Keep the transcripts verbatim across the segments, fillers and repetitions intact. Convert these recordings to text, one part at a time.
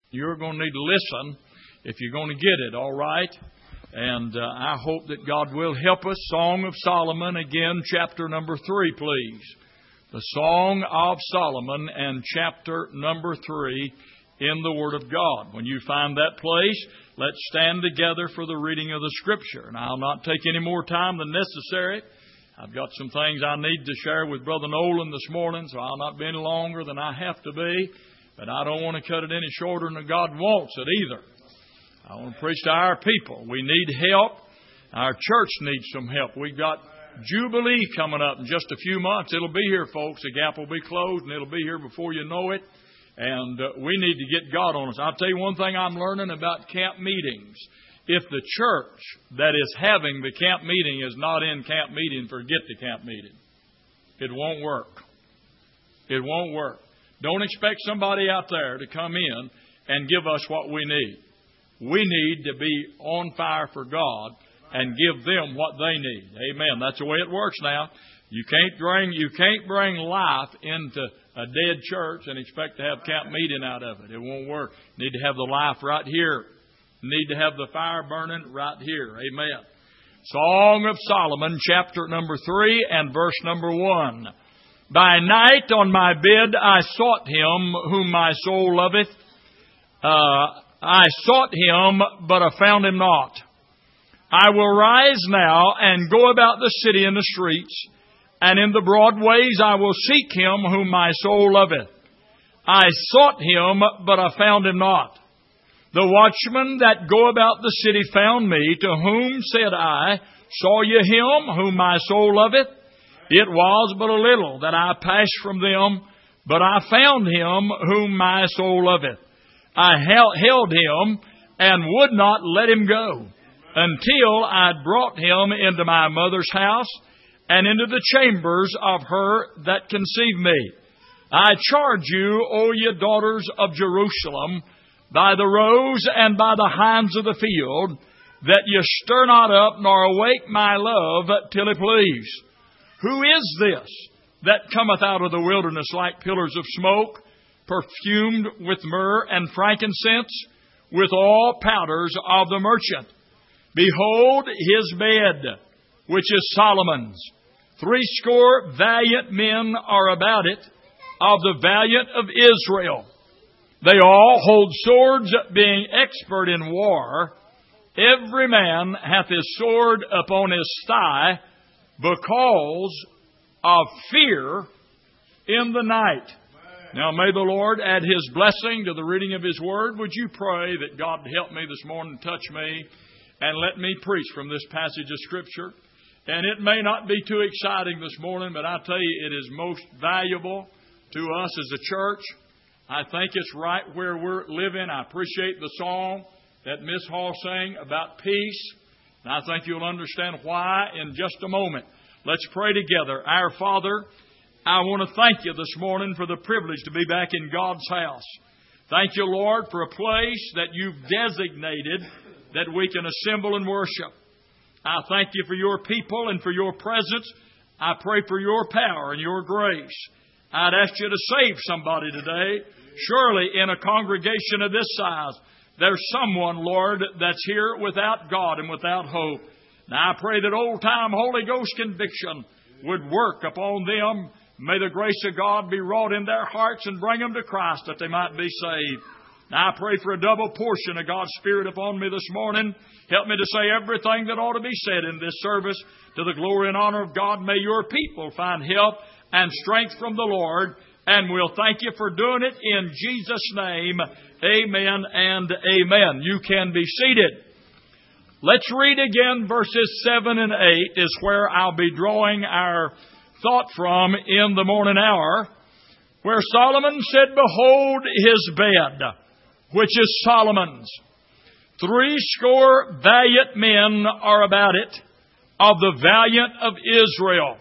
You're going to need to listen if you're going to get it, all right? And uh, I hope that God will help us. Song of Solomon, again, chapter number three, please. The Song of Solomon and chapter number three in the Word of God. When you find that place, let's stand together for the reading of the Scripture. And I'll not take any more time than necessary. I've got some things I need to share with Brother Nolan this morning, so I'll not be any longer than I have to be. But I don't want to cut it any shorter than God wants it either. I want to preach to our people. We need help. Our church needs some help. We've got Jubilee coming up in just a few months. It'll be here, folks. The gap will be closed, and it'll be here before you know it. And uh, we need to get God on us. I'll tell you one thing I'm learning about camp meetings. If the church that is having the camp meeting is not in camp meeting, forget the camp meeting. It won't work. It won't work. Don't expect somebody out there to come in and give us what we need. We need to be on fire for God and give them what they need. Amen. That's the way it works now. You can't bring you can't bring life into a dead church and expect to have camp meeting out of it. It won't work. You need to have the life right here. You need to have the fire burning right here. Amen. Song of Solomon, chapter number three and verse number one. By night on my bed I sought him whom my soul loveth. Uh, I sought him, but I found him not. I will rise now and go about the city and the streets, and in the broad ways I will seek him whom my soul loveth. I sought him, but I found him not. The watchmen that go about the city found me, to whom said I, Saw ye him whom my soul loveth? It was but a little that I passed from them, but I found him whom my soul loveth. I held him and would not let him go until I had brought him into my mother's house and into the chambers of her that conceived me. I charge you, O ye daughters of Jerusalem, by the roes and by the hinds of the field, that ye stir not up nor awake my love till it please. Who is this that cometh out of the wilderness like pillars of smoke, perfumed with myrrh and frankincense, with all powders of the merchant? Behold his bed, which is Solomon's. Threescore valiant men are about it, of the valiant of Israel. They all hold swords, being expert in war. Every man hath his sword upon his thigh, because of fear in the night. Now may the Lord add His blessing to the reading of His Word. Would you pray that God help me this morning, touch me, and let me preach from this passage of Scripture. And it may not be too exciting this morning, but I tell you, it is most valuable to us as a church. I think it's right where we're living. I appreciate the song that Miss Hall sang about peace. And I think you'll understand why in just a moment. Let's pray together. Our Father, I want to thank you this morning for the privilege to be back in God's house. Thank you, Lord, for a place that you've designated that we can assemble and worship. I thank you for your people and for your presence. I pray for your power and your grace. I'd ask you to save somebody today. Surely in a congregation of this size, there's someone, Lord, that's here without God and without hope. Now I pray that old-time Holy Ghost conviction would work upon them. May the grace of God be wrought in their hearts and bring them to Christ that they might be saved. Now I pray for a double portion of God's Spirit upon me this morning. Help me to say everything that ought to be said in this service to the glory and honor of God. May your people find help and strength from the Lord. And we'll thank you for doing it in Jesus' name. Amen and amen. You can be seated. Let's read again verses seven and eight is where I'll be drawing our thought from in the morning hour, where Solomon said, Behold his bed, which is Solomon's. Threescore valiant men are about it, of the valiant of Israel.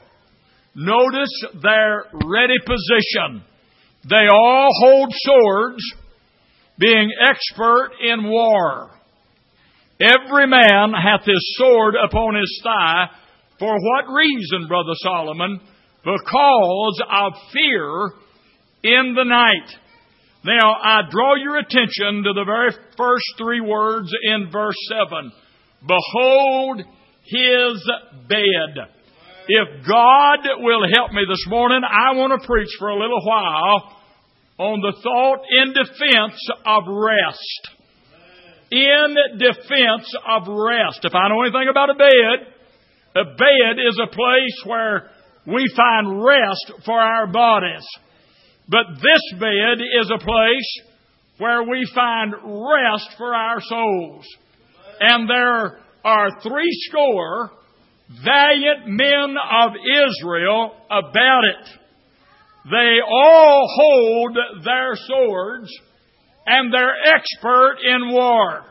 Notice their ready position. They all hold swords, being expert in war. Every man hath his sword upon his thigh. For what reason, Brother Solomon? Because of fear in the night. Now, I draw your attention to the very first three words in verse seven. Behold His bed. If God will help me this morning, I want to preach for a little while on the thought in defense of rest. In defense of rest. If I know anything about a bed, a bed is a place where we find rest for our bodies. But this bed is a place where we find rest for our souls. And there are three score valiant men of Israel about it. They all hold their swords and they're expert in war.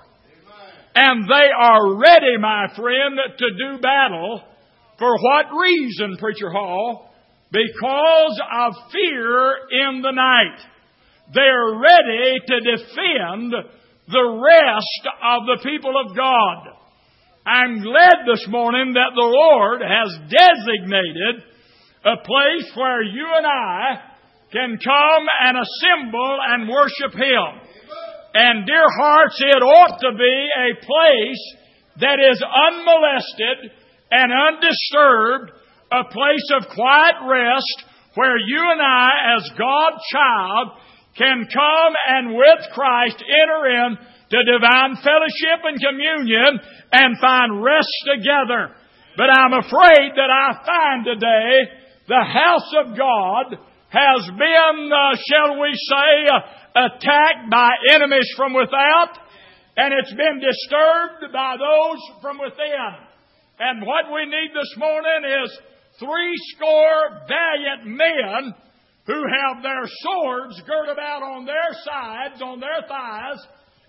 And they are ready, my friend, to do battle. For what reason, Preacher Hall? Because of fear in the night. They're ready to defend the rest of the people of God. I'm glad this morning that the Lord has designated a place where you and I can come and assemble and worship Him. And dear hearts, it ought to be a place that is unmolested and undisturbed, a place of quiet rest where you and I, as God's child, can come and with Christ enter in to divine fellowship and communion and find rest together. But I'm afraid that I find today the house of God has been, uh, shall we say, uh, attacked by enemies from without, and it's been disturbed by those from within. And what we need this morning is three score valiant men who have their swords girt about on their sides, on their thighs,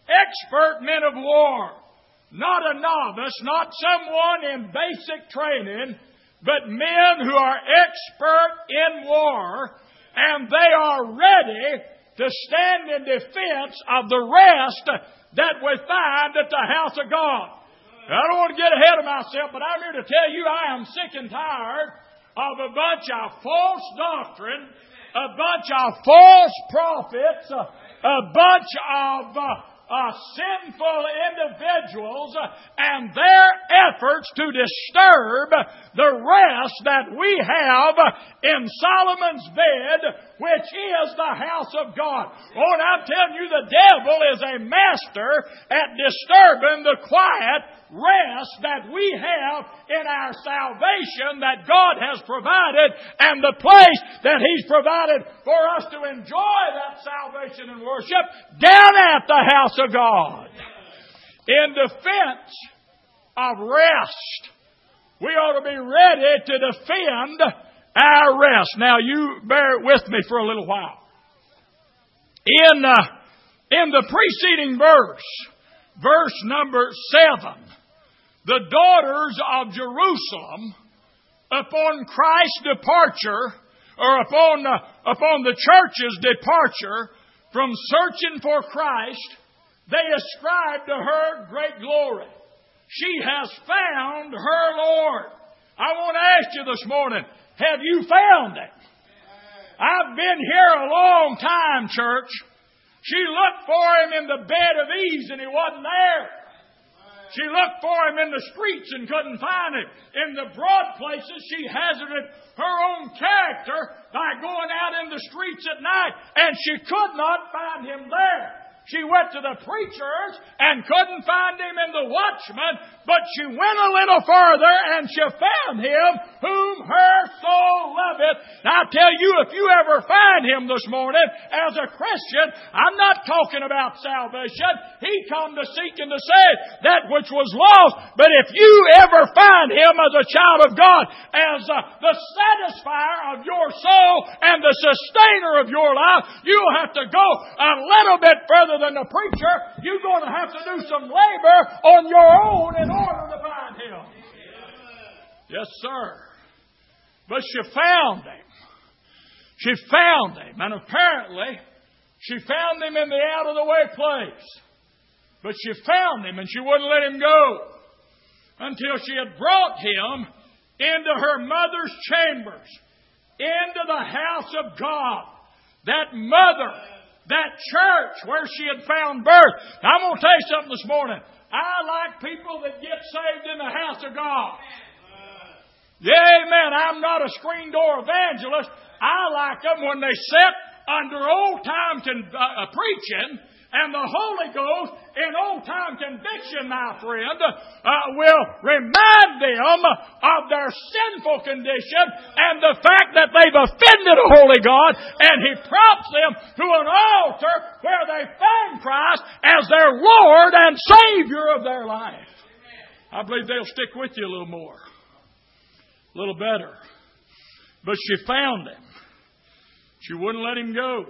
expert men of war. Not a novice, not someone in basic training, but men who are expert in war, and they are ready to stand in defense of the rest that we find at the house of God. I don't want to get ahead of myself, but I'm here to tell you I am sick and tired of a bunch of false doctrine, a bunch of false prophets, a, a bunch of uh, uh, sinful individuals uh, and their efforts to disturb the rest that we have in Solomon's bed, which is the house of God. Oh, and I'm telling you, the devil is a master at disturbing the quiet rest that we have in our salvation that God has provided, and the place that He's provided for us to enjoy that salvation and worship down at the house of God. In defense of rest, we ought to be ready to defend our rest. Now, you bear with me for a little while. In, uh, in the preceding verse, verse number seven, the daughters of Jerusalem, upon Christ's departure, or upon, uh, upon the church's departure from searching for Christ, they ascribe to her great glory. She has found her Lord. I want to ask you this morning, have you found Him? I've been here a long time, church. She looked for Him in the bed of ease and He wasn't there. She looked for Him in the streets and couldn't find Him. In the broad places, she hazarded her own character by going out in the streets at night, and she could not find Him there. She went to the preachers and couldn't find Him in the watchman, but she went a little further and she found Him whom her soul loveth. Now I tell you, if you ever find Him this morning as a Christian, I'm not talking about salvation. He come to seek and to save that which was lost. But if you ever find Him as a child of God, as uh, the satisfier of your soul and the sustainer of your life, you'll have to go a little bit further than the preacher. You're going to have to do some labor on your own in order to find Him. Yes, sir. But she found Him. She found Him. And apparently, she found Him in the out-of-the-way place. But she found Him and she wouldn't let Him go until she had brought Him into her mother's chambers, into the house of God. That mother that church where she had found birth. Now, I'm going to tell you something this morning. I like people that get saved in the house of God. Yeah, amen. I'm not a screen door evangelist. I like them when they sit under old time con- uh, preaching, and the Holy Ghost in old time conviction, my friend, uh, will remind them of their sinful condition and the fact that they've offended a holy God, and He prompts them to an altar where they find Christ as their Lord and Savior of their life. I believe they'll stick with you a little more, a little better. But she found Him. She wouldn't let Him go.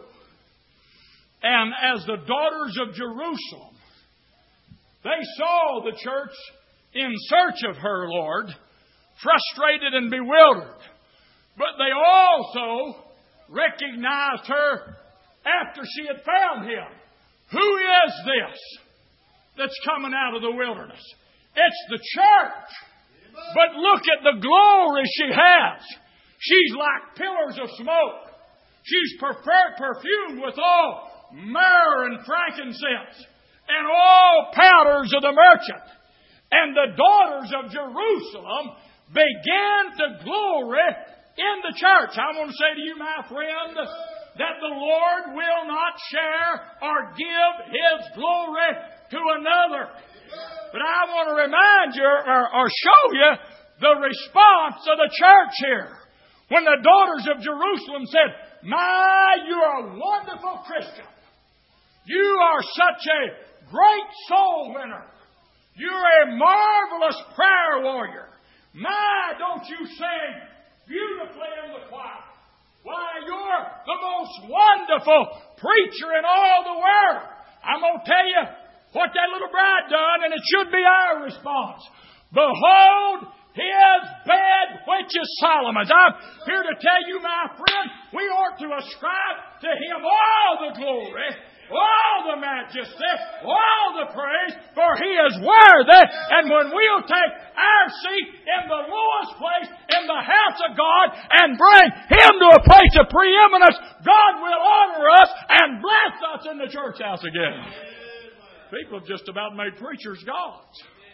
And as the daughters of Jerusalem, they saw the church in search of her, Lord, frustrated and bewildered. But they also recognized her after she had found Him. Who is this that's coming out of the wilderness? It's the church. But look at the glory she has. She's like pillars of smoke. She's preferred, perfumed with all myrrh and frankincense and all powders of the merchant. And the daughters of Jerusalem began to glory in the church. I want to say to you, my friend, that the Lord will not share or give His glory to another. But I want to remind you or, or show you the response of the church here. When the daughters of Jerusalem said, "My, you're a wonderful Christian. You are such a great soul winner. You're a marvelous prayer warrior. My, don't you sing beautifully in the choir. Why, you're the most wonderful preacher in all the world." I'm going to tell you what that little bride done, and it should be our response. "Behold, his bed, which is Solomon's." I'm here to tell you, my friend, we ought to ascribe to Him all the glory, all the majesty, all the praise, for He is worthy. And when we'll take our seat in the lowest place in the house of God and bring Him to a place of preeminence, God will honor us and bless us in the church house again. People have just about made preachers gods.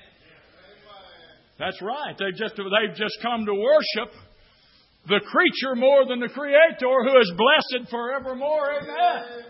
That's right. They've just, they've just come to worship the creature more than the Creator, who is blessed forevermore. Amen.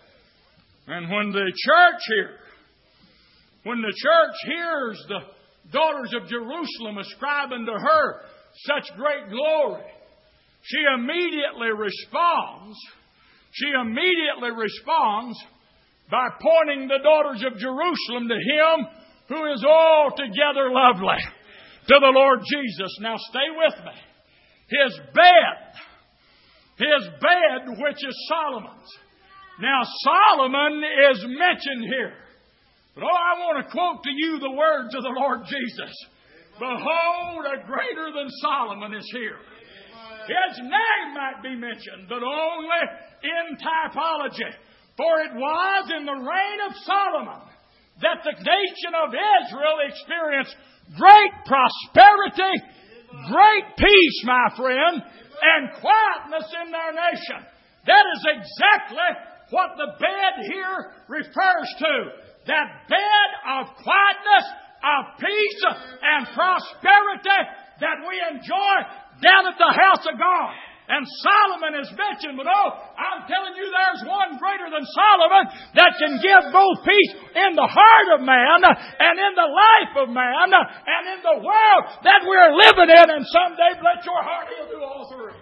And when the church here, when the church hears the daughters of Jerusalem ascribing to her such great glory, she immediately responds. She immediately responds by pointing the daughters of Jerusalem to Him who is altogether lovely, to the Lord Jesus. Now stay with me. His bed, His bed, which is Solomon's. Now Solomon is mentioned here. But oh, I want to quote to you the words of the Lord Jesus. "Behold, a greater than Solomon is here." His name might be mentioned, but only in typology. For it was in the reign of Solomon that the nation of Israel experienced great prosperity, great peace, my friend, and quietness in their nation. That is exactly what the bed here refers to. That bed of quietness, of peace, and prosperity that we enjoy down at the house of God. And Solomon is mentioned, but oh, I'm telling you, there's one greater than Solomon that can give both peace in the heart of man and in the life of man and in the world that we're living in. And someday, bless your heart, He'll do all three.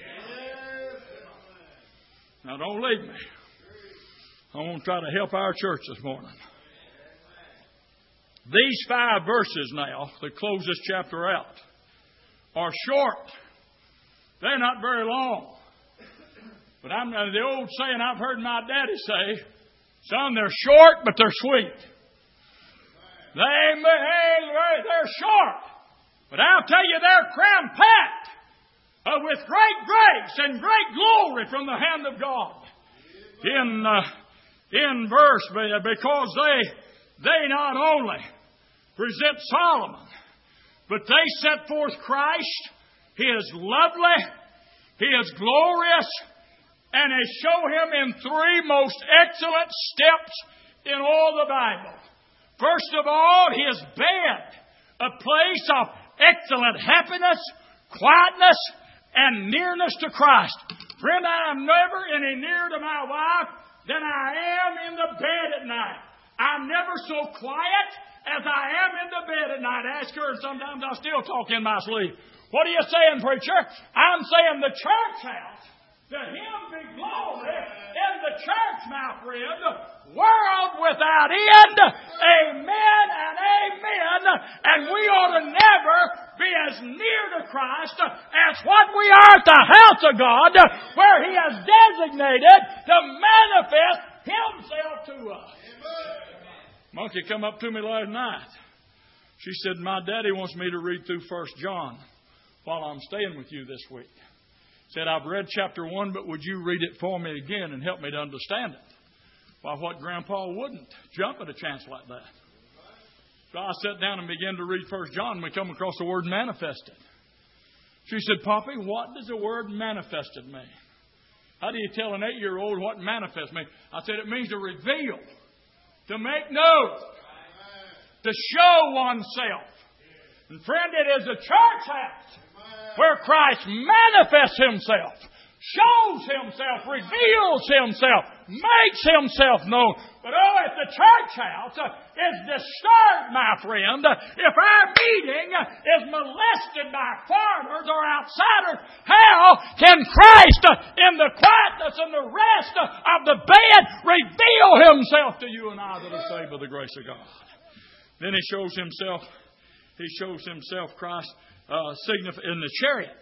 Now, don't leave me. I want to try to help our church this morning. These five verses now that close this chapter out are short. They're not very long. But I'm uh, the old saying I've heard my daddy say, "Son, they're short, but they're sweet." They, they're short. But I'll tell you, they're cram-packed uh, with great grace and great glory from the hand of God. In, uh, in verse, because they, they not only present Solomon, but they set forth Christ. He is lovely. He is glorious. And they show him in three most excellent steps in all the Bible. First of all, his bed, a place of excellent happiness, quietness, and nearness to Christ. Friend, I am never any nearer to my wife than I am in the bed at night. I'm never so quiet as I am in the bed at night. Ask her, and sometimes I still talk in my sleep. What are you saying, preacher? I'm saying the church house. To Him be glory in the church, my friend. World without end. Amen and amen. And we ought to never be as near to Christ as what we are at the house of God, where He has designated to manifest Himself to us. Monkey come up to me last night. She said, my daddy wants me to read through First John while I'm staying with you this week. Said, I've read chapter one, but would you read it for me again and help me to understand it? Why, what Grandpa wouldn't jump at a chance like that. So I sat down and began to read First John, and we come across the word manifested. She said, Poppy, what does the word manifested mean? How do you tell an eight-year-old what manifest means? I said, it means to reveal, to make known, to show oneself. And friend, it is a church house where Christ manifests Himself, shows Himself, reveals Himself, makes Himself known. But oh, if the church house is disturbed, my friend, if our meeting is molested by foreigners or outsiders, how can Christ, in the quietness and the rest of the bed, reveal Himself to you and I that are saved by the grace of God? Then He shows Himself, He shows Himself, Christ, Uh, signif- in the chariot.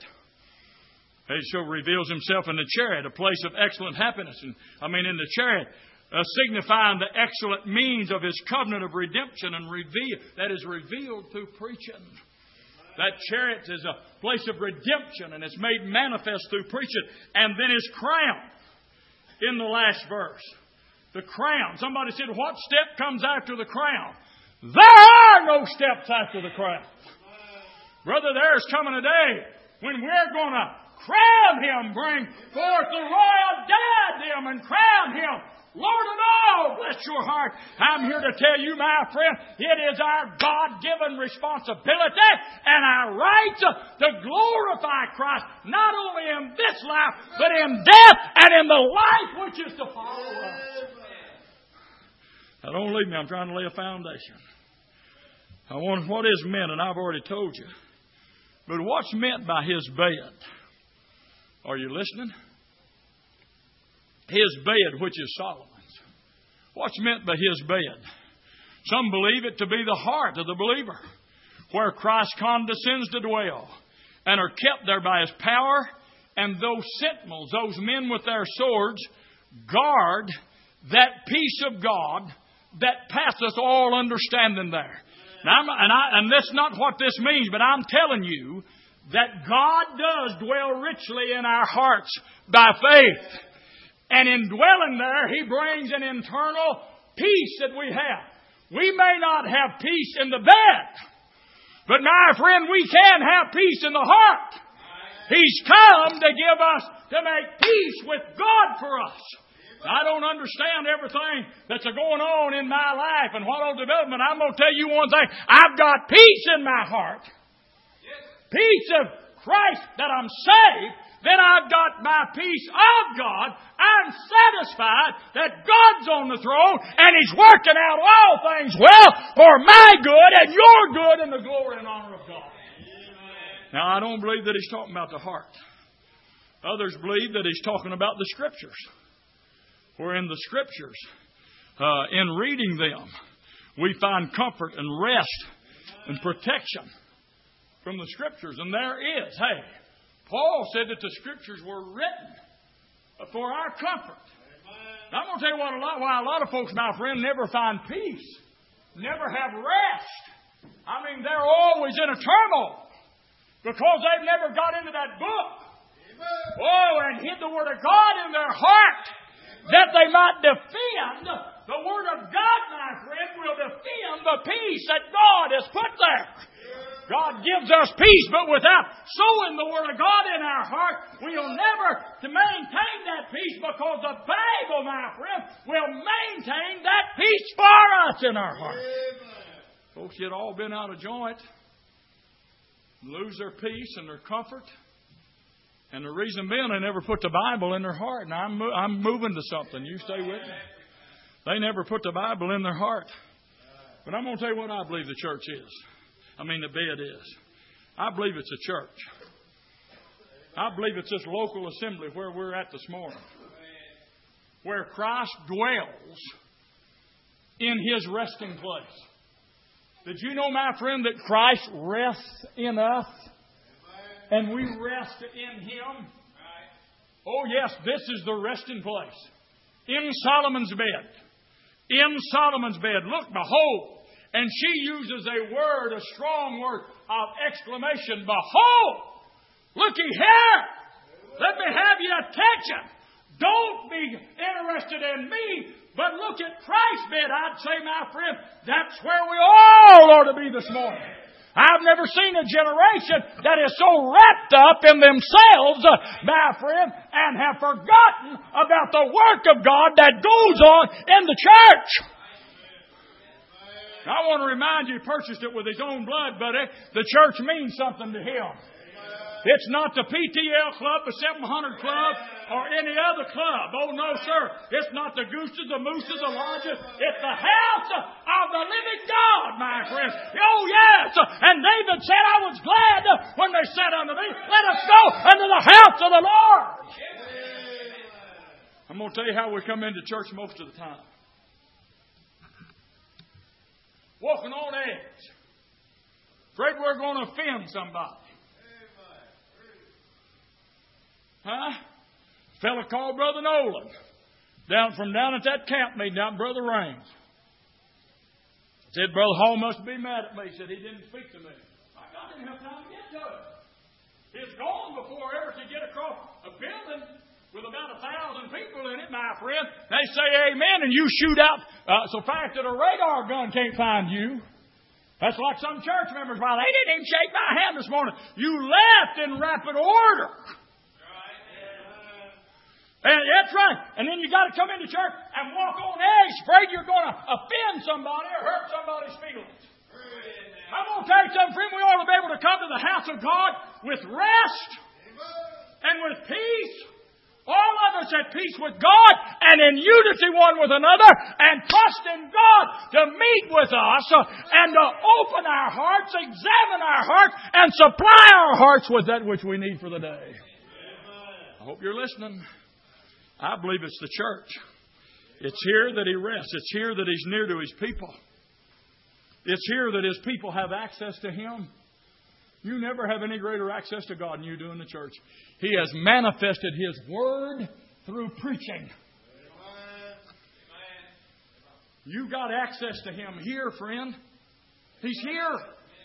He so reveals Himself in the chariot, a place of excellent happiness. And I mean, in the chariot, uh, signifying the excellent means of His covenant of redemption and reveal that is revealed through preaching. That chariot is a place of redemption, and it's made manifest through preaching. And then His crown in the last verse. The crown. Somebody said, what step comes after the crown? There are no steps after the crown. Brother, there's coming a day when we're going to crown Him, bring forth the royal diadem and crown Him Lord of all. Bless your heart. I'm here to tell you, my friend, it is our God-given responsibility and our right to glorify Christ, not only in this life, but in death and in the life which is to follow us. Now, don't leave me. I'm trying to lay a foundation. I want what is meant, and I've already told you. But what's meant by His bed? Are you listening? His bed, which is Solomon's. What's meant by His bed? Some believe it to be the heart of the believer, where Christ condescends to dwell, and are kept there by His power, and those sentinels, those men with their swords, guard that peace of God that passeth all understanding there. Now, I'm, and, I, and that's not what this means, but I'm telling you that God does dwell richly in our hearts by faith. And in dwelling there, He brings an internal peace that we have. We may not have peace in the bed, but my friend, we can have peace in the heart. He's come to give us, to make peace with God for us. I don't understand everything that's going on in my life and what old development. I'm going to tell you one thing. I've got peace in my heart. Peace of Christ that I'm saved. Then I've got my peace of God. I'm satisfied that God's on the throne and He's working out all things well for my good and your good and the glory and honor of God. Now, I don't believe that He's talking about the heart. Others believe that He's talking about the Scriptures. Where in the Scriptures, uh, in reading them, we find comfort and rest and protection from the Scriptures. And there is. Hey, Paul said that the Scriptures were written for our comfort. Now, I'm going to tell you what a lot, why a lot of folks, my friend, never find peace, never have rest. I mean, they're always in a turmoil because they've never got into that book. Oh, and hid the Word of God in their heart, that they might defend the Word of God, my friend, will defend the peace that God has put there. God gives us peace, but without sowing the Word of God in our heart, we'll never to maintain that peace, because the Bible, my friend, will maintain that peace for us in our heart. Folks get all been out of joint, lose their peace and their comfort. And the reason being, they never put the Bible in their heart. Now, I'm, I'm moving to something. You stay with me. They never put the Bible in their heart. But I'm going to tell you what I believe the church is. I mean, the bed is. I believe it's a church. I believe it's this local assembly where we're at this morning, where Christ dwells in His resting place. Did you know, my friend, that Christ rests in us and we rest in Him? Oh, yes, this is the resting place. In Solomon's bed. In Solomon's bed. Look, behold. And she uses a word, a strong word of exclamation. Behold! Looky here! Let me have your attention. Don't be interested in me, but look at Christ's bed. I'd say, my friend, that's where we all ought to be this morning. I've never seen a generation that is so wrapped up in themselves, my friend, and have forgotten about the work of God that goes on in the church. I want to remind you, He purchased it with His own blood, buddy. The church means something to Him. It's not the P T L Club, the seven hundred Club, or any other club. Oh, no, sir. It's not the gooses, the mooses, the lodges. It's the house of the living God, my friends. Oh, yes. And David said, I was glad when they said unto me, let us go unto the house of the Lord. I'm going to tell you how we come into church most of the time. Walking on edge. Afraid we're going to offend somebody. Huh? A fella called Brother Nolan down from down at that camp meeting down at Brother Raines. Said Brother Hall must be mad at me. He said he didn't speak to me. I didn't have time to get to it. He's gone before ever to get across a building with about a thousand people in it, my friend. They say amen, and you shoot out uh, so fast that a radar gun can't find you. That's like some church members. Well, they didn't even shake my hand this morning. You left in rapid order. And that's right. And then you got to come into church and walk on edge, afraid you're going to offend somebody or hurt somebody's feelings. I'm going to tell you something, friend. We ought to be able to come to the house of God with rest and with peace. All of us at peace with God and in unity one with another, and trust in God to meet with us and to open our hearts, examine our hearts, and supply our hearts with that which we need for the day. I hope you're listening. I believe it's the church. It's here that He rests. It's here that He's near to His people. It's here that His people have access to Him. You never have any greater access to God than you do in the church. He has manifested His Word through preaching. You got access to Him here, friend. He's here.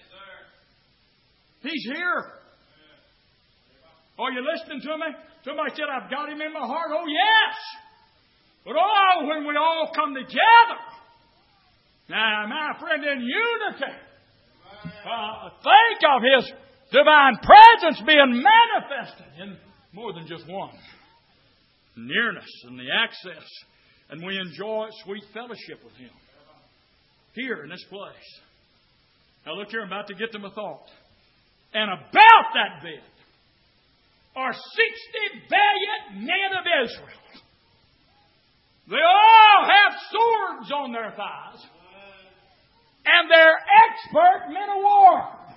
He's here. Are you listening to me? Somebody said, I've got Him in my heart. Oh, yes. But oh, when we all come together, now, my friend, in unity, uh, think of His divine presence being manifested in more than just one. Nearness and the access. And we enjoy sweet fellowship with Him. Here in this place. Now look here, I'm about to get to my thought. And about that bed are sixty valiant men of Israel. They all have swords on their thighs. And they're expert men of war.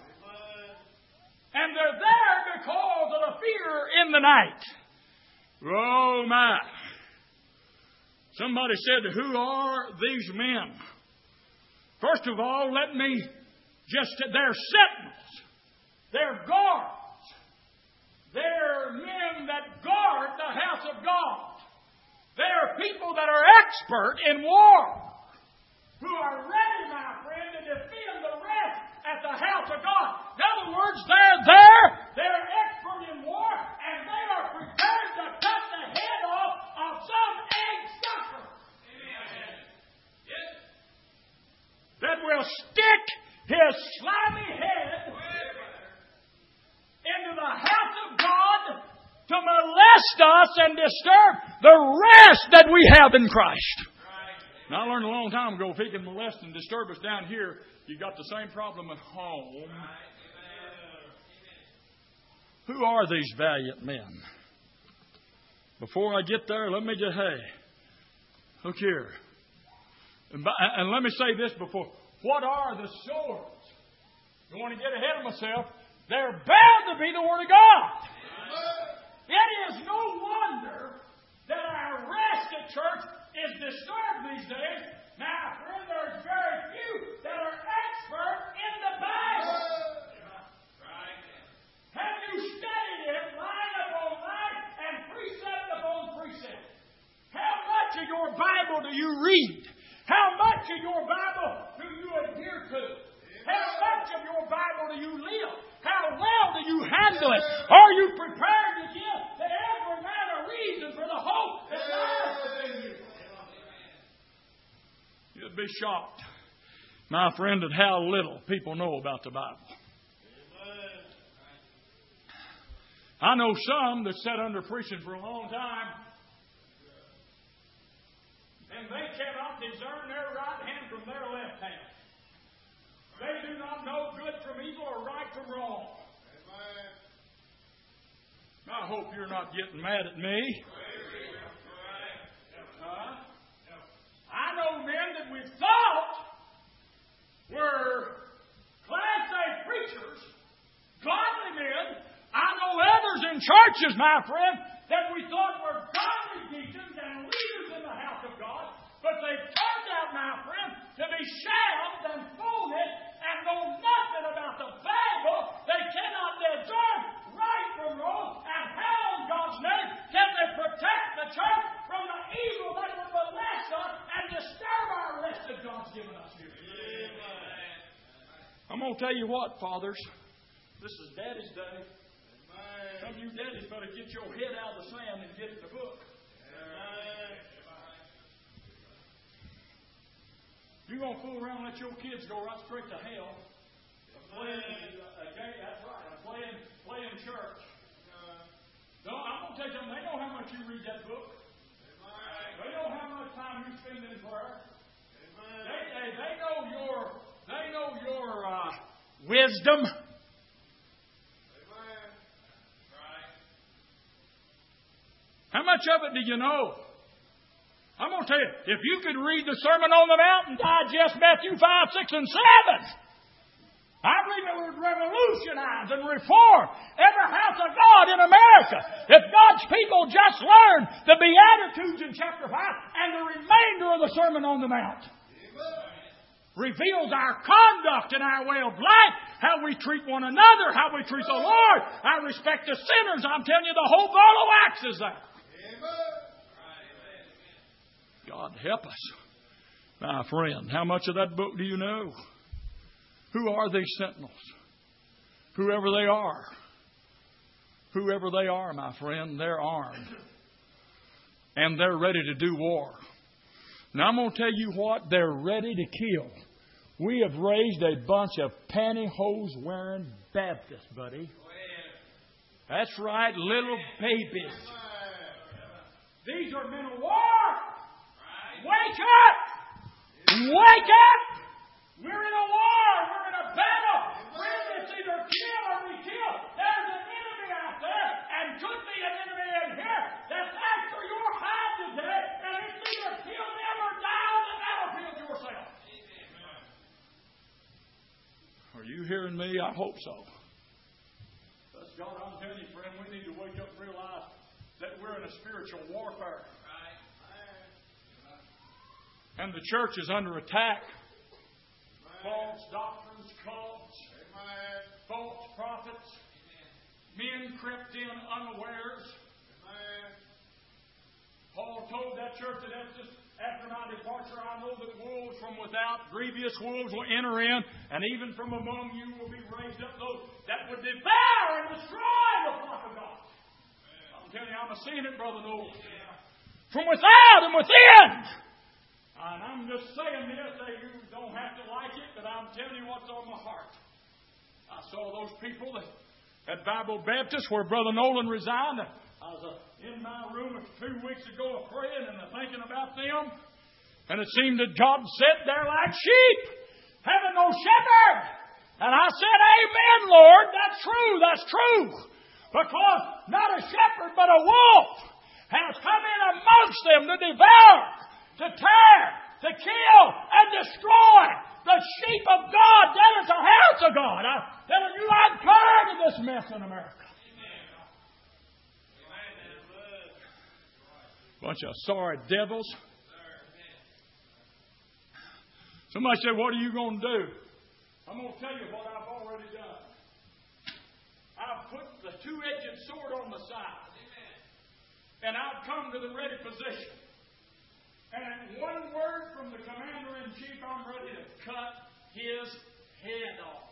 And they're there because of the fear in the night. Oh, my. Somebody said, who are these men? First of all, let me just, they're sentinels. They're guards. They're men that guard the house of God. They're people that are expert in war. Who are ready, my friend, to defend the rest at the house of God. In other words, they're there, they're expert in war, and they are prepared to cut the head off of some egg sucker. Yes. That will stick his slimy head to molest us and disturb the rest that we have in Christ. Now, I learned a long time ago, if he can molest and disturb us down here, you got the same problem at home. Who are these valiant men? Before I get there, let me just, hey, look here. And, by, and let me say this before. What are the swords? Don't want to get ahead of myself. They're bound to be the Word of God. It is no wonder that our rest at church is disturbed these days. Now, friend, there's very few that are expert in the Bible. Have you studied it line upon line and precept upon precept? How much of your Bible do you read? How much of your Bible do you adhere to? How much of your Bible do you live? How well do you handle it? Are you prepared to give to every man a reason for the hope that lies within you? You'd be shocked, my friend, at how little people know about the Bible. I know some that sat under preaching for a long time, and they cannot discern their right hand from their left hand. They do not know good from evil or right from wrong. I hope you're not getting mad at me. Uh, I know men that we thought were Class A preachers, godly men. I know others in churches, my friend, that we thought were godly deacons and leaders in the house of God, but they turned out, my friend, to be shams and phony and know nothing about the Bible. They cannot discern right from wrong, and how in God's name can they protect the church from the evil that would molest us and disturb our rest that God's given us here? Amen. I'm going to tell you what, fathers, this is Daddy's day. Some of you daddies better get your head out of the sand and get in the book. You're going to fool around and let your kids go right straight to hell. Playing, uh, that's right, playing, playing church. No, I'm going to tell you something. They know how much you read that book. They know how much time you spend in prayer. They, they, they know your, they know your uh, wisdom. How much of it do you know? I'm going to tell you, if you could read the Sermon on the Mount and digest Matthew five, six, and seven, I believe it would revolutionize and reform every house of God in America. If God's people just learn the Beatitudes in chapter five and the remainder of the Sermon on the Mount. Reveals our conduct and our way of life, how we treat one another, how we treat the Lord, our respect to sinners. I'm telling you, the whole ball of wax is there. God help us. My friend, how much of that book do you know? Who are these sentinels? Whoever they are. Whoever they are, my friend, they're armed. And they're ready to do war. Now I'm going to tell you what, they're ready to kill. We have raised a bunch of pantyhose wearing Baptists, buddy. That's right, little babies. These are men of war. Wake up! Wake up! We're in a war. We're in a battle. Friends, it's either kill or be killed. There's an enemy out there, and could be an enemy in here that's after your hide today, and it's either kill them or die on the battlefield yourself. Are you hearing me? I hope so. That's God, I'm telling you, friend, we need to wake up and realize that we're in a spiritual warfare. And the church is under attack. False doctrines, cults, false prophets. Men crept in unawares. Paul told that church at Ephesus, after my departure, I know that wolves from without, grievous wolves, will enter in, and even from among you will be raised up those that would devour and destroy the flock of God. I'm telling you, I'm seeing it, Brother Noel. From without and within. And I'm just saying this, that you don't have to like it, but I'm telling you what's on my heart. I saw those people that, at Bible Baptist where Brother Nolan resigned. I was uh, in my room a few weeks ago praying and thinking about them. And it seemed that God sat there like sheep, having no shepherd. And I said, Amen, Lord. That's true. That's true. Because not a shepherd, but a wolf has come in amongst them to devour, to tear, to kill, and destroy the sheep of God. That is the house of God. I'm telling you, I'm tired of this mess in America. Bunch of sorry devils. Somebody said, what are you going to do? I'm going to tell you what I've already done. I've put the two-edged sword on the side. And I've come to the ready position. And at one word from the commander-in-chief, I'm ready to cut his head off.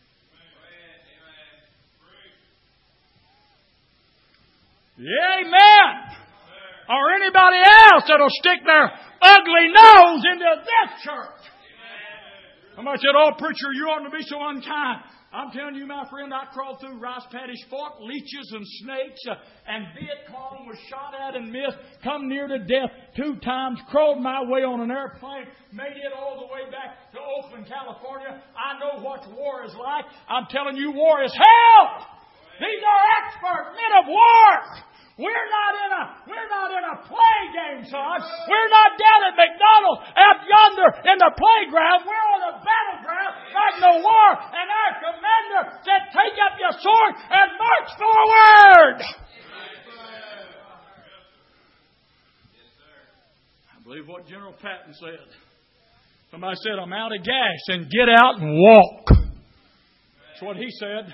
Yeah, amen. Or anybody else that'll stick their ugly nose into this church. Somebody said, oh, preacher, you ought to be so unkind. I'm telling you, my friend, I crawled through rice paddies, fought leeches and snakes, uh, and Viet Cong was shot at and missed, come near to death two times, crawled my way on an airplane, made it all the way back to Oakland, California. I know what war is like. I'm telling you, war is hell. These are expert men of war. We're not in a we're not in a play game, son. We're not down at McDonald's out yonder in the playground. We're on the battleground fighting the war. And our commander said, take up your sword and march forward. I believe what General Patton said. Somebody said, I'm out of gas and get out and walk. That's what he said.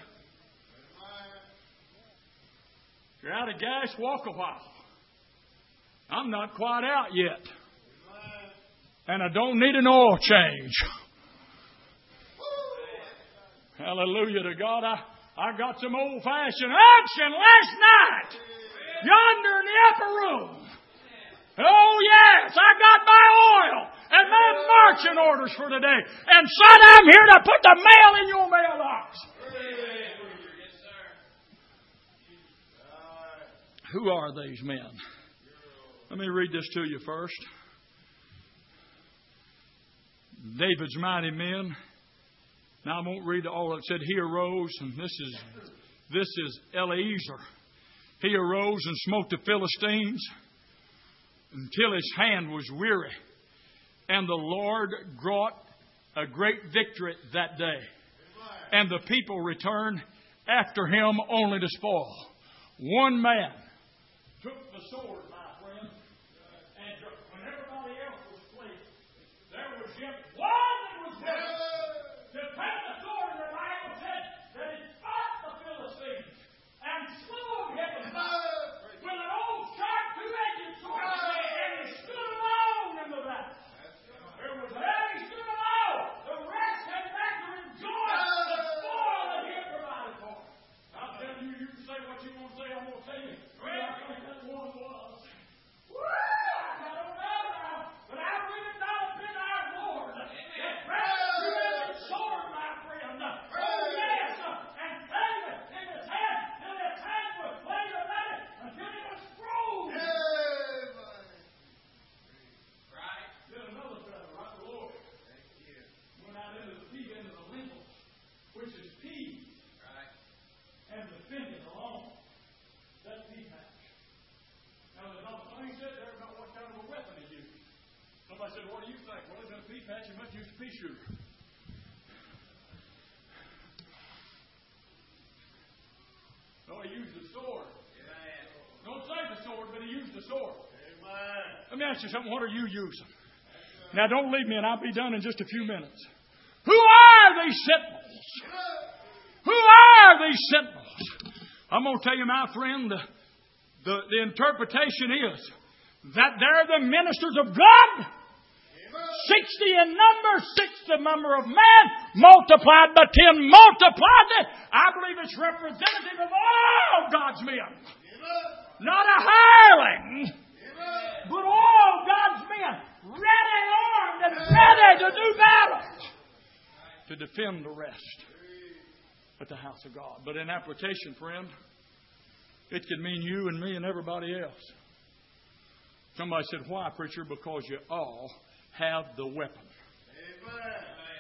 You're out of gas, walk a while. I'm not quite out yet. And I don't need an oil change. Hallelujah to God. I, I got some old-fashioned action last night. Yonder in the upper room. Oh, yes, I got my oil and my marching orders for today. And son, I'm here to put the mail in your mailbox. Who are these men? Let me read this to you first. David's mighty men. Now I won't read all. It said he arose, and this is this is Eliezer. He arose and smote the Philistines until his hand was weary, and the Lord brought a great victory that day. And the people returned after him only to spoil. One man took the sword, my friend, and when everybody else was fleeing, there was yet one that was willing to take the sword. And the Bible said that he fought the Philistines and slew him with an old sharp two-edged sword, and he stood alone in the battle. There was there he stood alone. The rest came back to enjoy the spoil that he had provided for. I'm telling you, you can say what you want to say. I'm going to tell you. One was. Woo! I don't know now, but I believe that has been our Lord. That precious sword, my friend. Oh, yes. And David in his hand, till his hand was laid about it, until it was frozen. Right. Then another fellow, right, the Lord. Thank you. Went out into the peak, into the lintels, which is peas. Right. And defended alone. That's pea patch. Now, there's not a thing said there about what kind of a weapon he used. Somebody said, what do you think? Well, it's in a pea patch, he must use a pea shooter. No, he used the sword. Amen. Don't say the sword, but he used the sword. Amen. Let me ask you something. What are you using? Amen. Now, don't leave me, and I'll be done in just a few minutes. Who are these sentinels? Who are these sentinels? I'm going to tell you, my friend, the The, the interpretation is that they're the ministers of God. Sixty in number, six the number of man, multiplied by ten, multiplied it. I believe it's representative of all God's men. Not a hireling, but all God's men, ready armed and ready to do battle. To defend the rest at the house of God. But in application, friend, It could mean you and me and everybody else. Somebody said, why, preacher? Because you all have the weapon. Amen.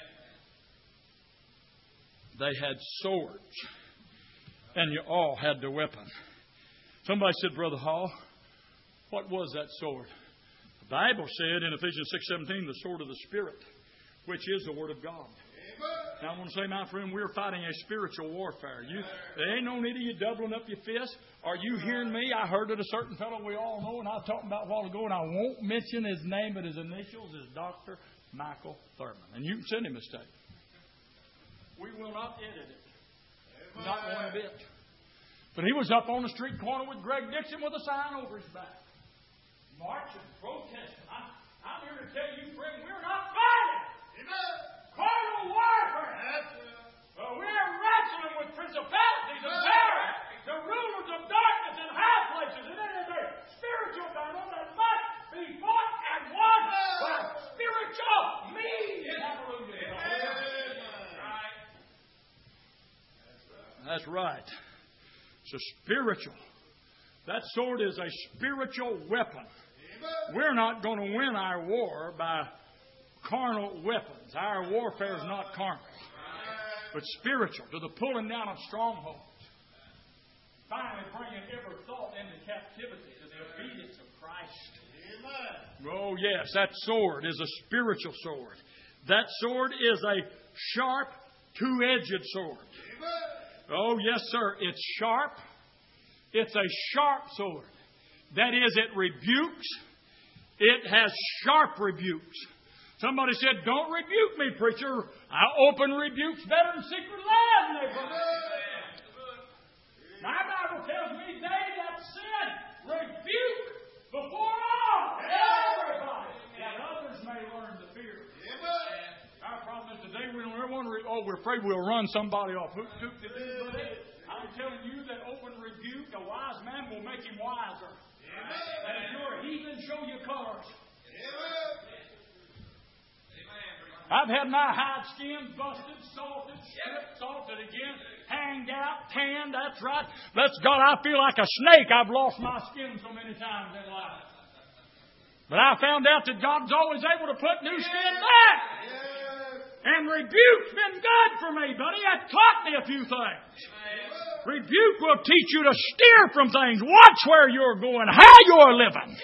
They had swords, and you all had the weapon. Somebody said, Brother Hall, what was that sword? The Bible said in Ephesians six seventeen, the sword of the Spirit, which is the Word of God. Now, I want to say, my friend, we're fighting a spiritual warfare. You, there ain't no need of you doubling up your fist. Are you hearing me? I heard of a certain fellow we all know, and I was talking about a while ago, and I won't mention his name, but his initials is Doctor Michael Thurman. And you can send him a statement. We will not edit it. Not one bit. But he was up on the street corner with Greg Dixon with a sign over his back. Marching, protesting. I, I'm here to tell you, friend, we're not fighting. Amen. Carnal warfare. Uh, we're wrestling with principalities and powers, the rulers of darkness in high places, and it is a spiritual battle that must be fought and won by spiritual means. Hallelujah. That's right. It's a spiritual. That sword is a spiritual weapon. We're not going to win our war by carnal weapons. Our warfare is not carnal, but spiritual, to the pulling down of strongholds. Finally bringing every thought into captivity to the obedience of Christ. Oh, yes, that sword is a spiritual sword. That sword is a sharp, two-edged sword. Oh, yes, sir. It's sharp. It's a sharp sword. That is, it rebukes. It has sharp rebukes. Somebody said, don't rebuke me, preacher. I open rebukes better than secret love, neighbor. My Bible tells me they that sin rebuke before all. Everybody. That others may learn to fear. Our problem is today we don't ever want to, oh, we're afraid we'll run somebody off. Who took the I'm telling you that open rebuke, a wise man will make him wiser. And if you're a heathen, show your colors. I've had my hide skin busted, salted, stripped, salted again, hanged out, tanned. That's right. Bless God, I feel like a snake. I've lost my skin so many times in life. But I found out that God's always able to put new skin back. And rebuke's been good for me, buddy. It taught me a few things. Rebuke will teach you to steer from things. Watch where you're going, how you're living.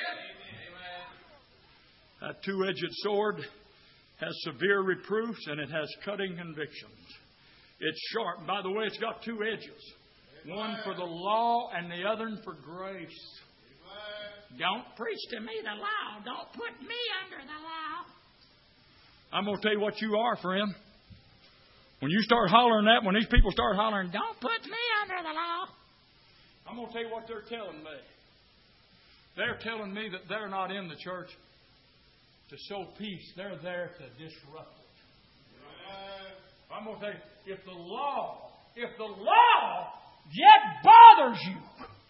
That two-edged sword has severe reproofs and it has cutting convictions. It's sharp. By the way, it's got two edges. One for the law and the other for grace. Don't preach to me the law. Don't put me under the law. I'm going to tell you what you are, friend. When you start hollering that, when these people start hollering, don't put me under the law, I'm going to tell you what they're telling me. They're telling me that they're not in the church to sow peace. They're there to disrupt it. I'm going to tell you, if the law, if the law yet bothers you,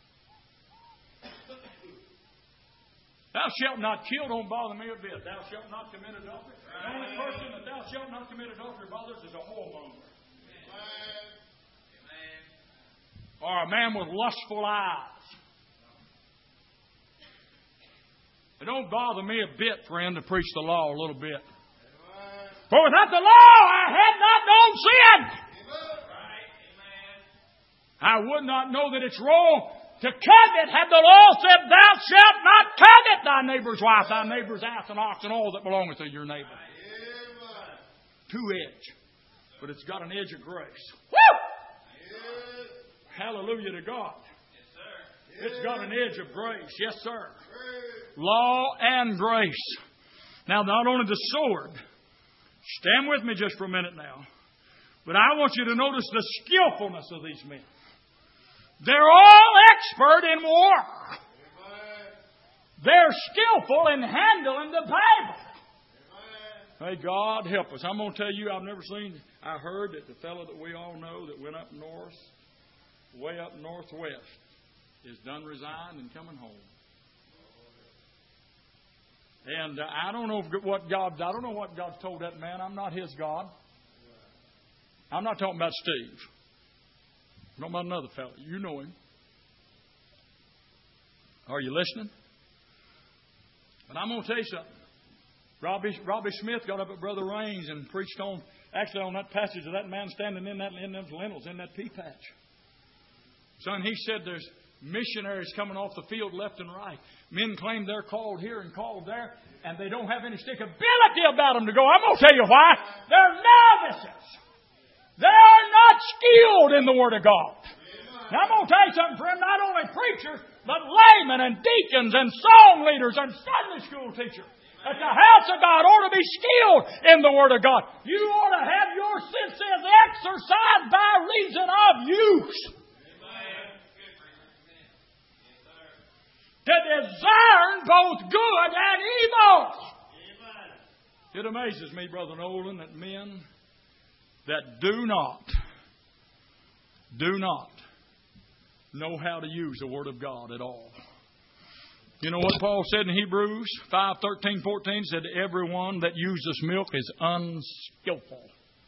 thou shalt not kill don't bother me a bit. Thou shalt not commit adultery. The only person that thou shalt not commit adultery bothers is a whoremonger. Or a man with lustful eyes. It don't bother me a bit, friend, to preach the law a little bit. For without the law, I had not known sin. I would not know that it's wrong to covet, had the law said, thou shalt not covet thy neighbor's wife, thy neighbor's ass and ox, and all that belongeth to your neighbor. Two edge. But it's got an edge of grace. Woo! Hallelujah to God. It's got an edge of grace. Yes, sir. Law and grace. Now, not only the sword. Stand with me just for a minute now. But I want you to notice the skillfulness of these men. They're all expert in war. They're skillful in handling the Bible. May God help us. I'm going to tell you, I've never seen, I heard that the fellow that we all know that went up north, way up northwest, is done resigned and coming home. And uh, I don't know what God, I don't know what God told that man. I'm not his God. I'm not talking about Steve. I'm talking about another fellow. You know him. Are you listening? But I'm going to tell you something. Robbie, Robbie Smith got up at Brother Raines and preached on, actually on that passage of that man standing in that in those lentils, in that pea patch. Son, he said there's missionaries coming off the field left and right. Men claim they're called here and called there, and they don't have any stickability about them to go. I'm going to tell you why. They're novices. They are not skilled in the Word of God. Now, I'm going to tell you something, friend. Not only preachers, but laymen and deacons and song leaders and Sunday school teachers at the house of God ought to be skilled in the Word of God. You ought to have your senses exercised by reason of use. To discern both good and evil. It amazes me, Brother Nolan, that men that do not, do not know how to use the Word of God at all. You know what Paul said in Hebrews five, thirteen, fourteen? Said, everyone that uses milk is unskillful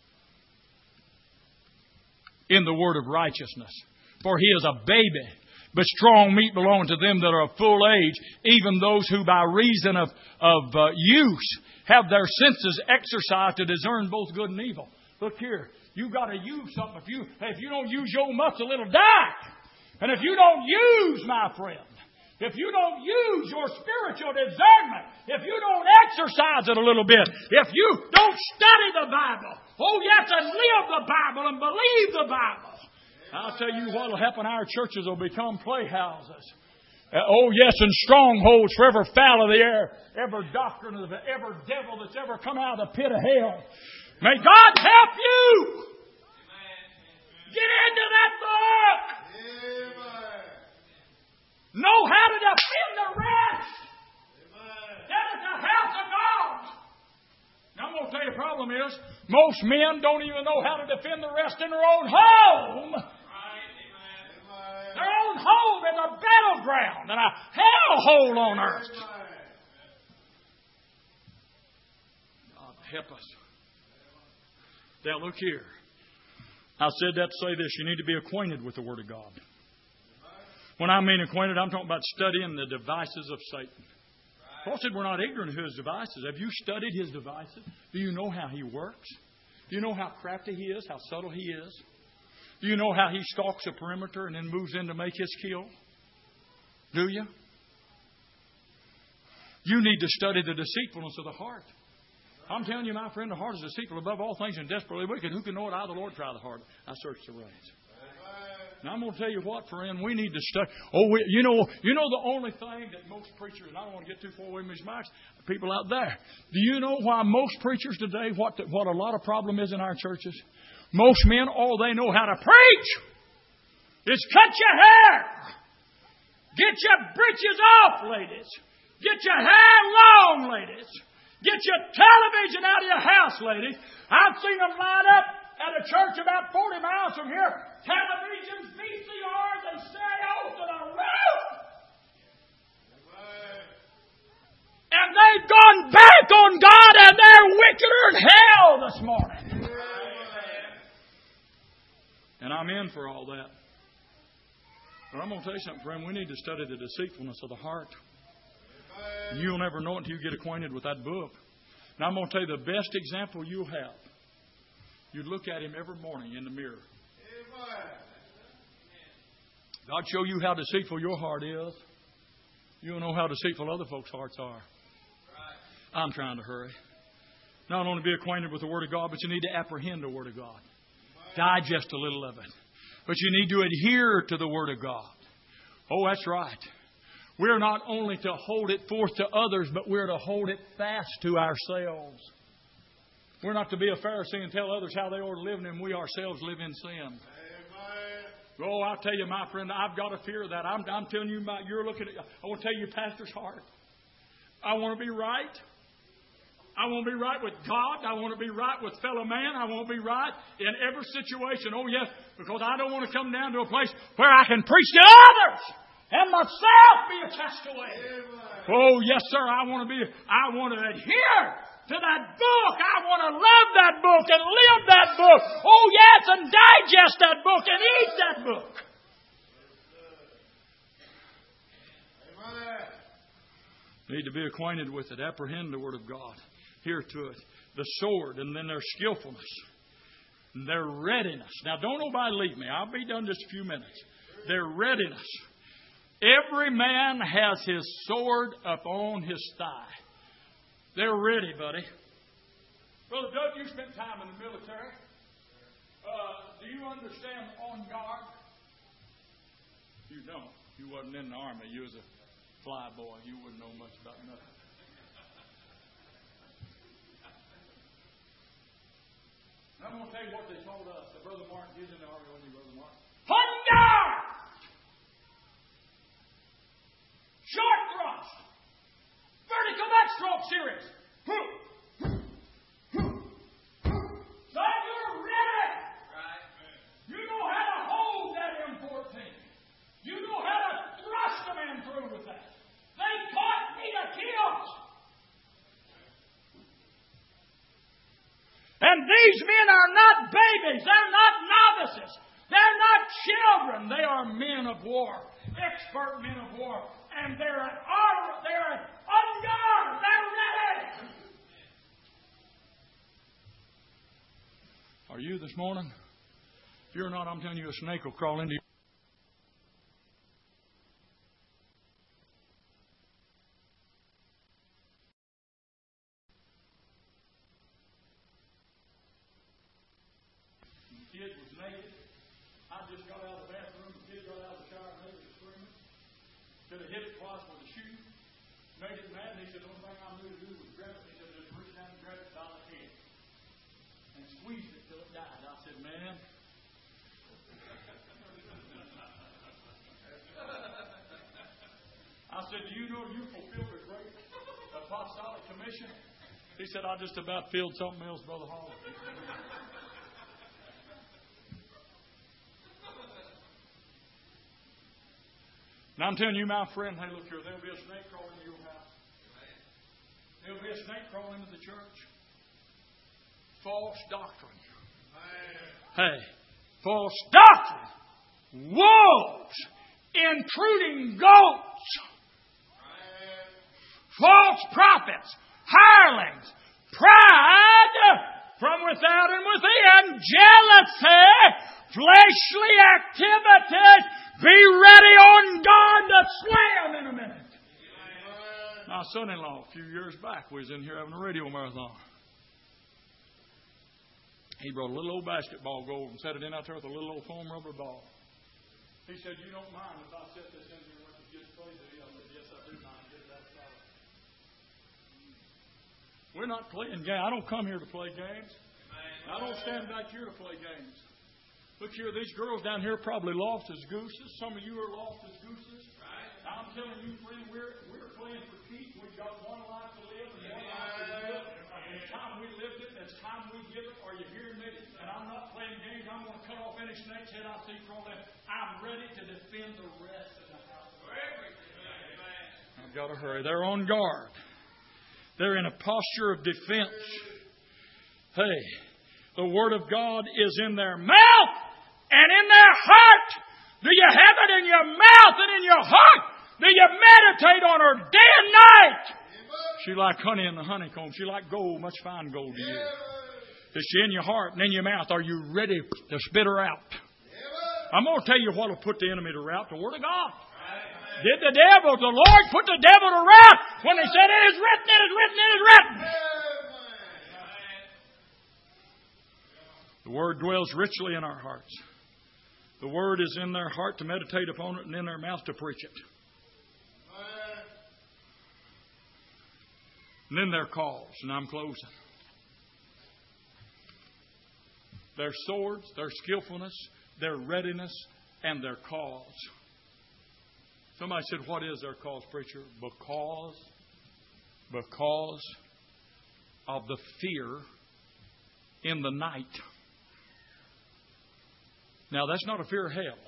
in the word of righteousness. For he is a baby. But strong meat belongs to them that are of full age, even those who by reason of, of uh, use have their senses exercised to discern both good and evil. Look here. You've got to use something. If you, if you don't use your muscle, it'll die. And if you don't use, my friend, if you don't use your spiritual discernment, if you don't exercise it a little bit, if you don't study the Bible, oh yes, and live the Bible and believe the Bible, I'll tell you what will happen. Our churches will become playhouses. Uh, oh yes, and strongholds for every fowl of the air, every doctrine of the, every devil that's ever come out of the pit of hell. May God help you. Get into that book. Know how to defend the rest. That is the house of God. Now I'm going to tell you the problem is, most men don't even know how to defend the rest in their own home. Their own home is a battleground and a hellhole on earth. God help us. Now look here. I said that to say this. You need to be acquainted with the Word of God. When I mean acquainted, I'm talking about studying the devices of Satan. Paul said we're not ignorant of his devices. Have you studied his devices? Do you know how he works? Do you know how crafty he is, how subtle he is? Do you know how he stalks a perimeter and then moves in to make his kill? Do you? You need to study the deceitfulness of the heart. I'm telling you, my friend, the heart is deceitful above all things and desperately wicked. Who can know it? I, the Lord, try the heart. I search the reins. Now, I'm going to tell you what, friend, we need to study. Oh, we, you know, you know the only thing that most preachers, and I don't want to get too far away from these mics, people out there. Do you know why most preachers today, what the, what a lot of problem is in our churches? Most men, all they know how to preach is cut your hair. Get your breeches off, ladies. Get your hair long, ladies. Get your television out of your house, ladies. I've seen them line up at a church about forty miles from here. Televisions, V C Rs, and stereos to the roof. And they've gone back on God and they're wickeder than hell this morning. And I'm in for all that. But I'm going to tell you something, friend. We need to study the deceitfulness of the heart. And you'll never know it until you get acquainted with that book. Now I'm going to tell you the best example you'll have. You'd look at him every morning in the mirror. God show you how deceitful your heart is. You'll know how deceitful other folks' hearts are. I'm trying to hurry. Not only be acquainted with the Word of God, but you need to apprehend the Word of God. Digest a little of it. But you need to adhere to the Word of God. Oh, that's right. We're not only to hold it forth to others, but we're to hold it fast to ourselves. We're not to be a Pharisee and tell others how they ought to live, and then we ourselves live in sin. Oh, I'll tell you, my friend, I've got a fear of that. I'm, I'm telling you, my, you're looking at, I want to tell you, pastor's heart. I want to be right. I want to be right with God. I want to be right with fellow man. I want to be right in every situation. Oh, yes, because I don't want to come down to a place where I can preach to others and myself be a castaway. Oh, yes, sir, I want to be, I want to adhere to that book. I want to love that book and live that book. Oh, yes, and digest that book and eat that book. Need to be acquainted with it. Apprehend the Word of God. Hear to it. The sword, and then their skillfulness. And their readiness. Now, don't nobody leave me. I'll be done just a few minutes. Their readiness. Every man has his sword upon his thigh. They're ready, buddy. Brother Doug, you spent time in the military. Uh, do you understand on guard? You don't. You wasn't in the army. You was a fly boy. You wouldn't know much about nothing. I'm going to tell you what they told us. That Brother Mark, get in the army with you, Brother Mark. On guard! Short thrust. Vertical backstroke series. Son, you're ready. Right. You know how to hold that M fourteen. You know how to thrust a man through with that. They taught me to kill. And these men are not babies. They're not novices. They're not children. They are men of war. Expert men of war. And they're at armor. They're on guard. They're ready. Are you this morning? If you're not, I'm telling you, a snake will crawl into you. The kid was naked. I just got out of the bathroom. The kid got out of the shower naked and screaming. Could have hit it twice with a shoe. Made it mad. And he said, the only thing I knew to do was grab it. He said, just reach down and grab it by the head. And squeezed it till it died. I said, man. I said, do you know you fulfilled a great apostolic commission? He said, I just about filled something else, Brother Hall. Now I'm telling you, my friend, hey, look here, there'll be a snake crawling into your house. There'll be a snake crawling into the church. False doctrine. Hey, false doctrine. Wolves intruding goats. False prophets. Hirelings. Pride from without and within. Jealousy. Fleshly activities. Be ready on God to slay them in a minute. My son-in-law, a few years back, was in here having a radio marathon. He brought a little old basketball goal and set it in out there with a little old foam rubber ball. He said, you don't mind if I set this in here and let the kids play today? I said, yes, I do mind. Get that started. We're not playing games. I don't come here to play games. I don't stand back here to play games. Look here, these girls down here probably lost as gooses. Some of you are lost as gooses. Right. I'm telling you, friend, we're we're playing for keeps. We've got one life to live and one life to live. And it's time we lived it, and it's time we give it. Are you hearing me? And I'm not playing games. I'm going to cut off any snake's head I see crawl in. I'm ready to defend the rest of the house. I've got to hurry. They're on guard. They're in a posture of defense. Hey, the Word of God is in their mouth. And in their heart. Do you have it in your mouth and in your heart? Do you meditate on her day and night? She like honey in the honeycomb. She like gold, much fine gold to you. Is she in your heart and in your mouth? Are you ready to spit her out? I'm going to tell you what will put the enemy to rout. The Word of God. Did the devil, the Lord put the devil to rout when he said, it is written, it is written, it is written. The Word dwells richly in our hearts. The Word is in their heart to meditate upon it and in their mouth to preach it. And then their calls. And I'm closing. Their swords, their skillfulness, their readiness, and their cause. Somebody said, what is their cause, preacher? Because, because of the fear in the night. Now, that's not a fear of hell.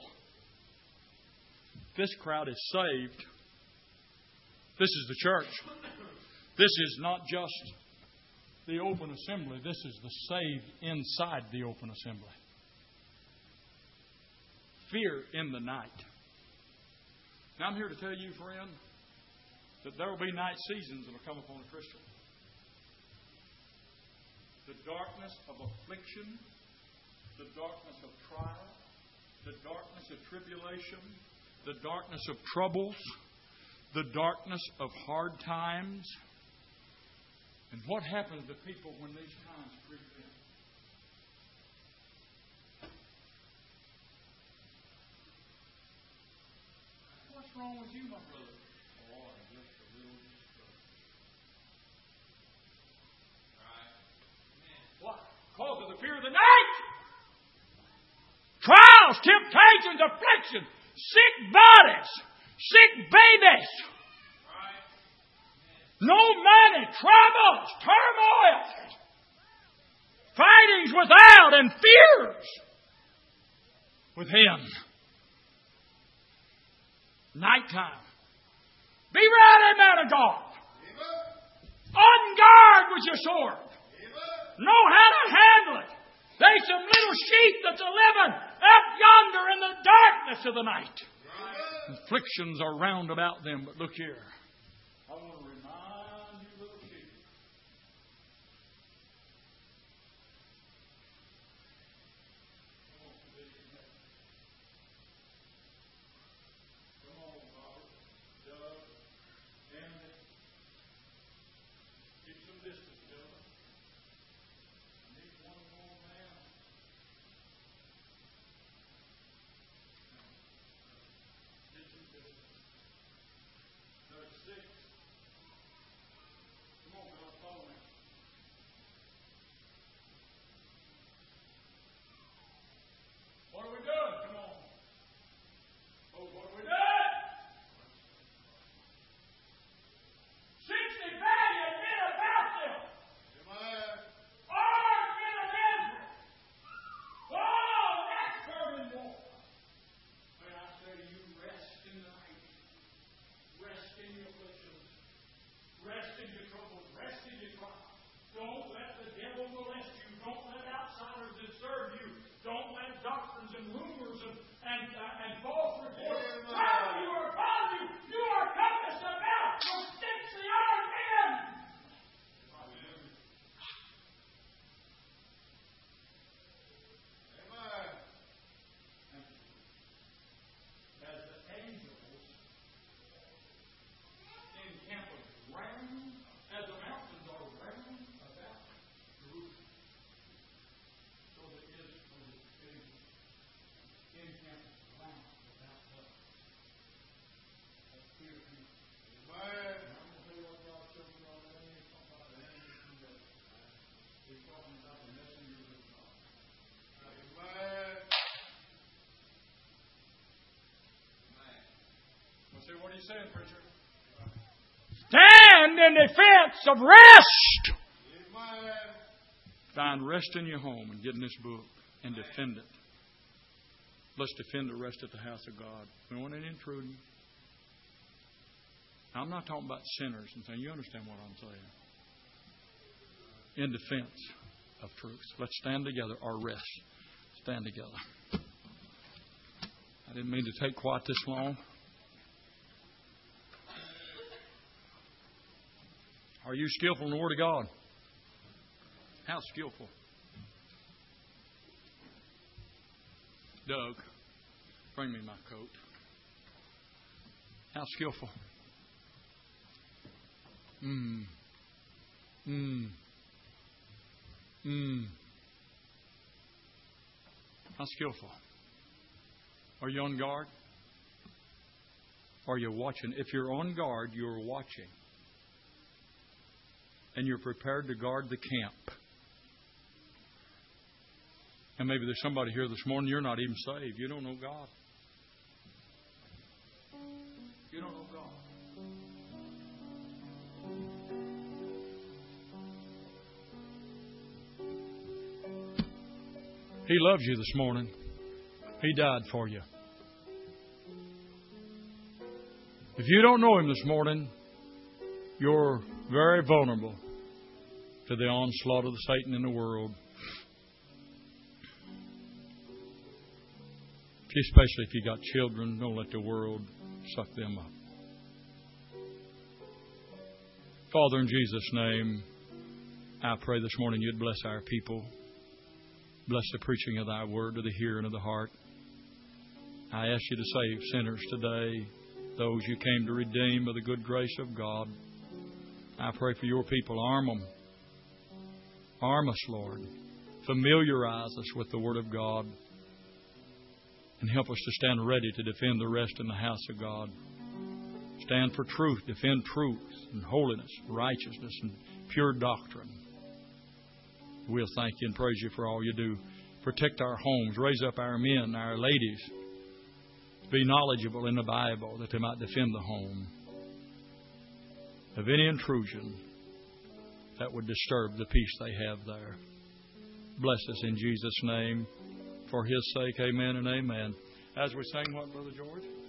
This crowd is saved. This is the church. This is not just the open assembly. This is the saved inside the open assembly. Fear in the night. Now, I'm here to tell you, friend, that there will be night seasons that will come upon a Christian. The darkness of affliction, the darkness of trial, the darkness of tribulation, the darkness of troubles, the darkness of hard times. And what happens to people when these times creep in? What's wrong with you, my brother? Oh, I'm just a little disturbed. Right. What? Because of the fear of the night. Trials, temptations, afflictions, sick bodies, sick babies. No money, troubles, turmoil, fightings without, and fears within. Nighttime. Be ready, man of God. On guard with your sword. Know how to handle it. There's some little sheep that's a living up yonder in the darkness of the night. Afflictions are round about them, but look here. I want to remind you, little sheep. Come on, Robert. Doug. Andy. Keep some distance, Doug. I need one more man. Keep some distance. There's six. Come on, Bill, follow me. What are we doing? Come on. Oh, what are we doing? Sixty valiant men about them. Armed men of Israel. Oh, that's fervent war. When I say to you, rest in the night. Rest in your afflictions. Rest in your troubles. Rest in your trials. Don't let the devil molest you. Don't let outsiders disturb you. Don't let doctrines and rumors and, and, uh, and false reports tell you or upon you. You are compassed about with sixty armed men. As the angels encamp round, as the mountains are round about Jerusalem, so that is for the angels encamp round about us. That's fear of you. And I'm going to tell you what God showed me all day. He's talking about the angels from heaven. He's talking about the messengers of God. Well, see, what are you saying, preacher? Stand in defense of rest. Find rest in your home and get in this book and defend it. Let's defend the rest at the house of God. We want any intruding. Now, I'm not talking about sinners and saying, you understand what I'm saying. In defense of truth. Let's stand together or rest. Stand together. I didn't mean to take quite this long. Are you skillful in the Word of God? How skillful? Doug, bring me my coat. How skillful? Mmm. Mmm. Mmm. How skillful? Are you on guard? Are you watching? If you're on guard, you're watching. And you're prepared to guard the camp. And maybe there's somebody here this morning, you're not even saved. You don't know God. You don't know God. He loves you this morning. He died for you. If you don't know Him this morning, you're very vulnerable to the onslaught of the Satan in the world. Especially if you got children, don't let the world suck them up. Father, in Jesus' name, I pray this morning You'd bless our people. Bless the preaching of Thy word to the hearing of the heart. I ask You to save sinners today, those You came to redeem by the good grace of God. I pray for Your people. Arm them. Arm us, Lord. Familiarize us with the Word of God. And help us to stand ready to defend the rest in the house of God. Stand for truth. Defend truth and holiness, righteousness, and pure doctrine. We'll thank You and praise You for all You do. Protect our homes. Raise up our men, our ladies. Be knowledgeable in the Bible that they might defend the home of any intrusion that would disturb the peace they have there. Bless us in Jesus' name. For His sake, amen and amen. As we sing what, Brother George?